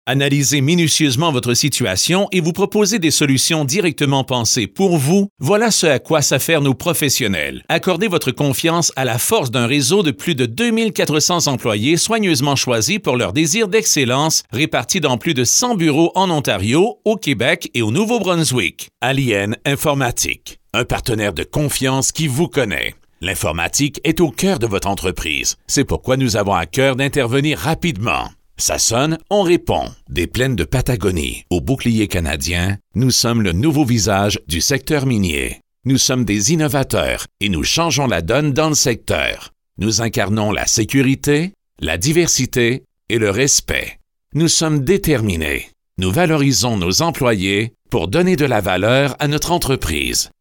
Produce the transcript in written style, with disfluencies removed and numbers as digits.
Analysez minutieusement votre situation et vous proposez des solutions directement pensées pour vous. Voilà ce à quoi s'affairent nos professionnels. Accordez votre confiance à la force d'un réseau de plus de 2400 employés soigneusement choisis pour leur désir d'excellence, répartis dans plus de 100 bureaux en Ontario, au Québec et au Nouveau-Brunswick. Alien Informatique, un partenaire de confiance qui vous connaît. L'informatique est au cœur de votre entreprise. C'est pourquoi nous avons à cœur d'intervenir rapidement. Ça sonne, on répond. Des plaines de Patagonie au bouclier canadien, nous sommes le nouveau visage du secteur minier. Nous sommes des innovateurs et nous changeons la donne dans le secteur. Nous incarnons la sécurité, la diversité et le respect. Nous sommes déterminés. Nous valorisons nos employés pour donner de la valeur à notre entreprise.